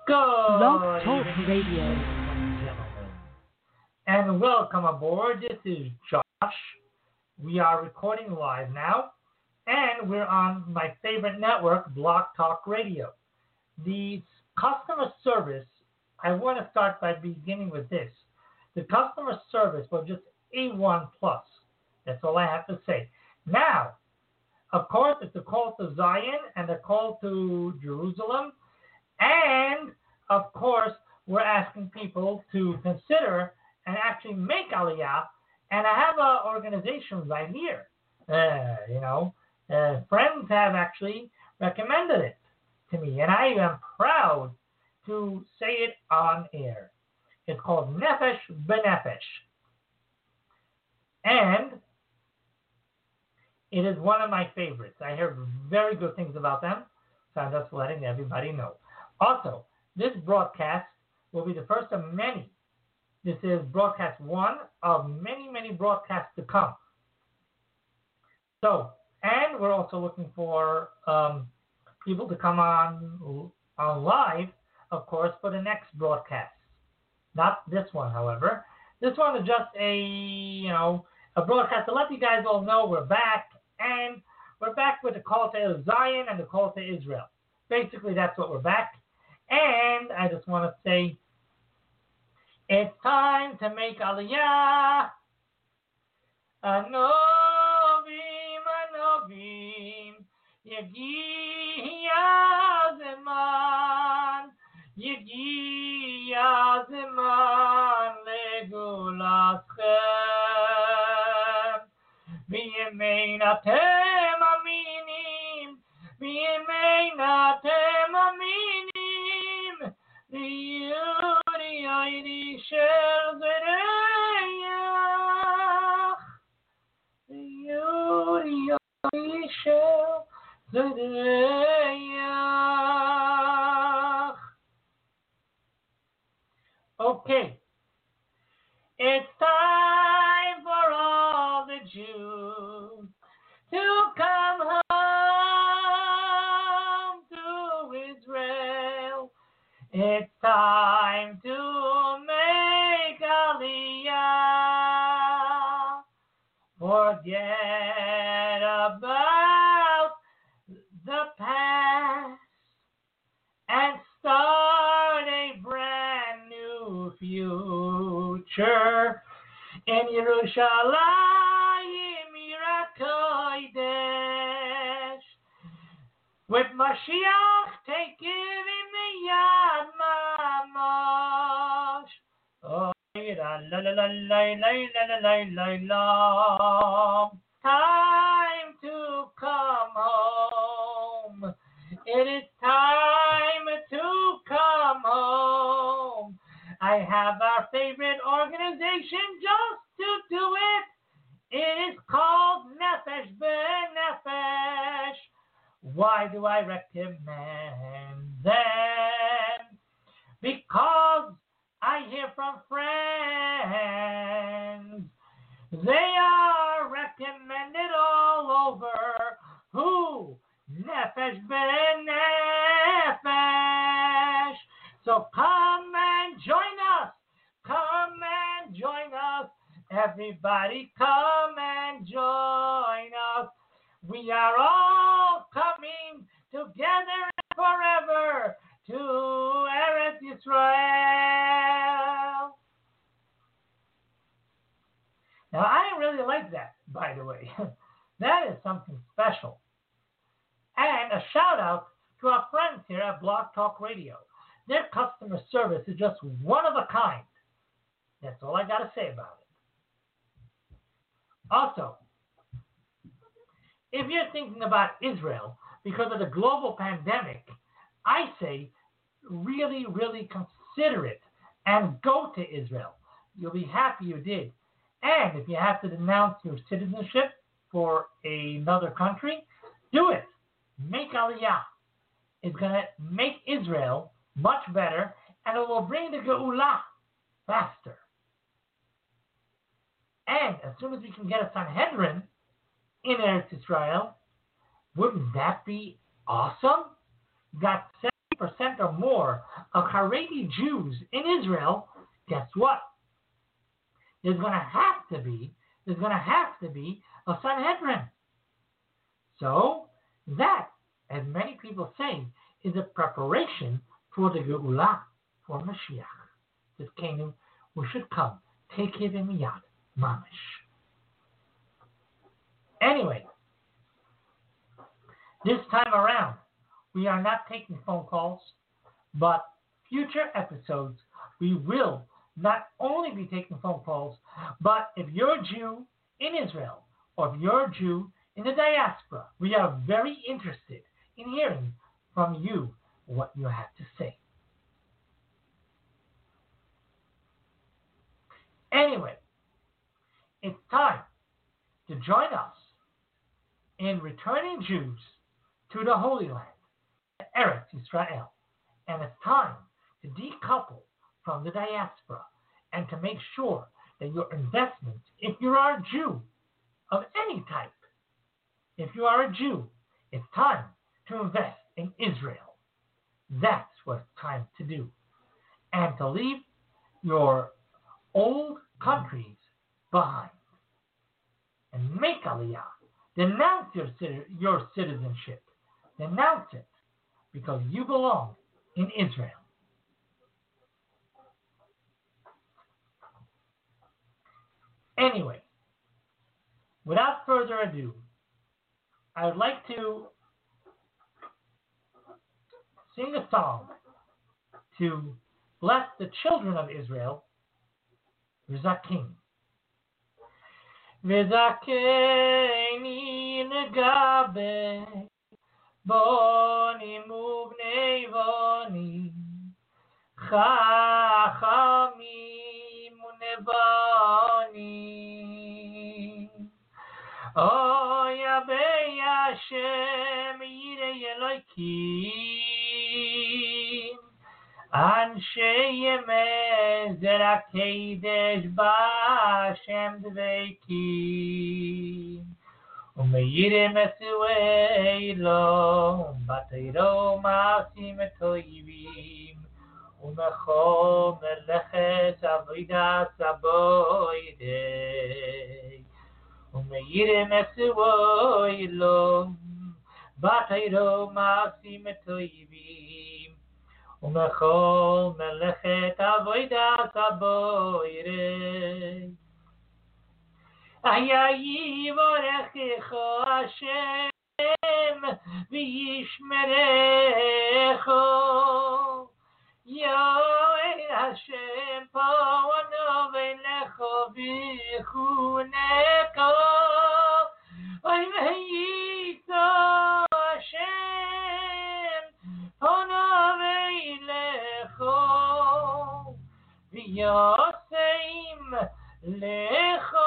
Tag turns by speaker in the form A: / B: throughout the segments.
A: Blog
B: Good
A: Talk
B: evening,
A: Radio.
B: ladies and gentlemen, and welcome aboard. This is Josh. We are recording live now, and we're on my favorite network, Blog Talk Radio. The customer service, I want to start by beginning with this. The customer service was just A1 plus. That's all I have to say. Now, of course, it's a call to Zion and a call to Jerusalem. And, of course, we're asking people to consider and actually make Aliyah. And I have an organization right here. Friends have actually recommended it to me. And I am proud to say it on air. It's called Nefesh B'Nefesh. And it is one of my favorites. I hear very good things about them. So I'm just letting everybody know. Also, this broadcast will be the first of many. This is broadcast one of many, many broadcasts to come. So, and we're also looking for people to come on live, of course, for the next broadcast. Not this one, however. This one is just a broadcast to let you guys all know we're back, and we're back with the call to Zion and the call to Israel. Basically, that's what we're back. And I just want to say, it's time to make Aliyah. Anovim, Anovim, Yegiya Zeman, Yegiya Zeman Legulaschem, V'yemein atem aminim, V'yemein atem aminim, Yuri Yoidi Shel Zereyach, Yuri Yoidi Shel Zereyach. Okay, it's time for all the Jews to come home to Israel. It's time to make Aliyah. Forget about the past and start a brand new future in Yerushalayim Yirat Kodesh. With Mashiach taking in the Yad Mamash. Oh, la la la la la la la la. Time to come home. It is time to come home. I have our favorite organization just to do it. It is called Nefesh B'Nefesh. Why do I recommend them? Because I hear from friends. They are recommended all over. Who? Nefesh B'Nefesh. So come and join us. Come and join us. Everybody come and join us. We are all coming together and forever to Eretz Yisrael. Now, I really like that, by the way. That is something special. And a shout out to our friends here at Blog Talk Radio. Their customer service is just one of a kind. That's all I got to say about it. Also, if you're thinking about Israel because of the global pandemic, I say really, really consider it and go to Israel. You'll be happy you did. And if you have to denounce your citizenship for another country, do it. Make Aliyah. It's going to make Israel much better, and it will bring the Geulah faster. And as soon as we can get a Sanhedrin in Eretz Israel, wouldn't that be awesome? Got 70% 50% or more of Haredi Jews in Israel, guess what? There's going to have to be a Sanhedrin. So that, as many people say, is a preparation for the Geulah, for Mashiach. This kingdom we should come. Take it in miyad, mamish. Anyway, this time around, we are not taking phone calls, but future episodes, we will not only be taking phone calls, but if you're a Jew in Israel or if you're a Jew in the diaspora, we are very interested in hearing from you what you have to say. Anyway, it's time to join us in returning Jews to the Holy Land, Eretz Israel. And it's time to decouple from the diaspora and to make sure that your investments, if you are a Jew of any type, if you are a Jew, it's time to invest in Israel. That's what it's time to do. And to leave your old countries behind. And make Aliyah. Denounce your citizenship. Denounce it because you belong in Israel. Anyway, without further ado, I would like to sing a song to bless the children of Israel, V'zakein. V'zakeini negabe boni mubnei voni chachamim unevoni oyabei Hashem yirei Elokim Anshe Yemez Zera Kodesh B'Hashem Dveikim Umeireh Mesuei Lo B'Torah Ma'asim Toivim Umechol Melechet Avodas Aboidei Umeireh Mesuei Lo B'Torah Ma'asim Toivim Umechol melechet avodas aboirei. Yivorechecho Hashem v'yishmerecho. Yoel Hashem pa'ono v'elecho v'chunecho. Oy v'yitzo Hashem pa'ono v'elecho. V'yoseim lecho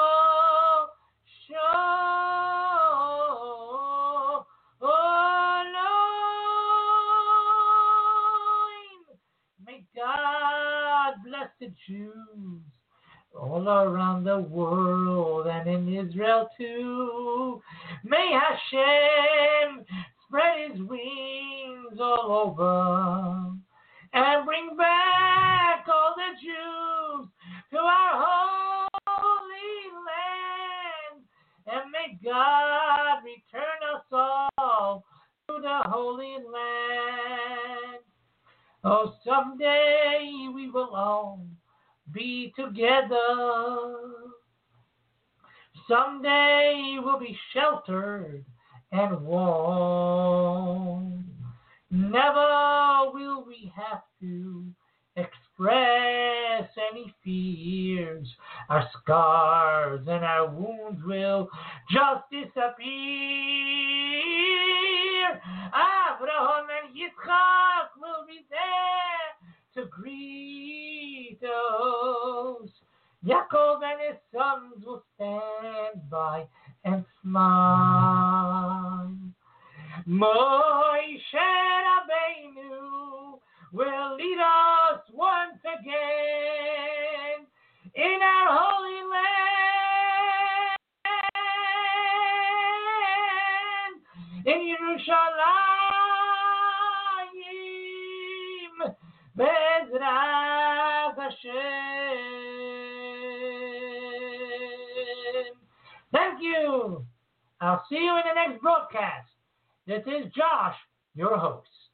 B: shalom. May God bless the Jews all around the world and in Israel too. May Hashem spread his wings all over and bring back all the Jews to our holy land. And may God return us all to the holy land. Oh, someday we will all be together. Someday we'll be sheltered and warm. Never will we have to express any fears. Our scars and our wounds will just disappear. Abraham and Yitzchak will be there to greet us. Yaakov and his sons will stand by and smile. Moshe Rabbeinu will lead us once again in our holy land, in Yerushalayim. Thank you. I'll see you in the next broadcast. This is Josh, your host.